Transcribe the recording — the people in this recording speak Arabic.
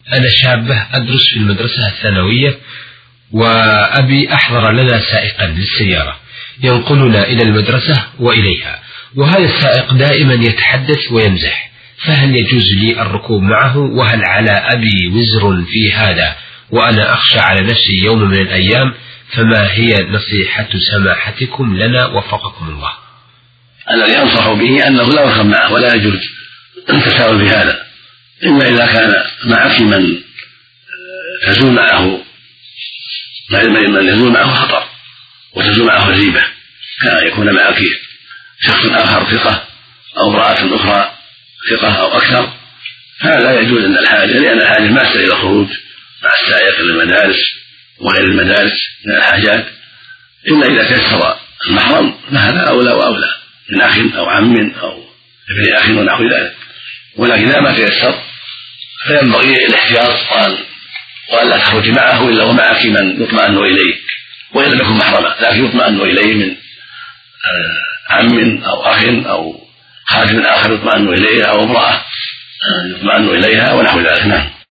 أنا شابة أدرس في المدرسة الثانوية، وأبي أحضر لنا سائقا للسيارة ينقلنا إلى المدرسة وإليها، وهذا السائق دائما يتحدث ويمزح، فهل يجوز لي الركوب معه؟ وهل على أبي وزر في هذا؟ وأنا أخشى على نفسي يوم من الأيام، فما هي نصيحة سماحتكم لنا وفقكم الله؟ الذي أنصح به أنه لا يركب معه ولا يجوز التساهل بهذا، إما إذا كان معك من تزول معه خطر وتزول معه ريبة، كان يكون معك شخص آخر ثقة أو امرأة أخرى ثقة أو أكثر، هذا يجوز عند الحاجة، لأن الحاجة ما تستدعي إلى الخروج مع السائق للمدارس وغير المدارس من الحاجات، إلا إذا تيسر المحرم فهذا أولى وأولى من أخ أو عم أو ابن أخ ونحو ذلك. ولكن إذا ما تيسر فينبغي الاحتياط وأن لا تخرجي معه إلا ومعك من يطمئن إليه، وإن لم يكن محرما لكن يطمئن إليه من عم أو أخ أو خادم آخر يطمئن إليه أو امرأة يطمئن إليها ونحو ذلك. نعم.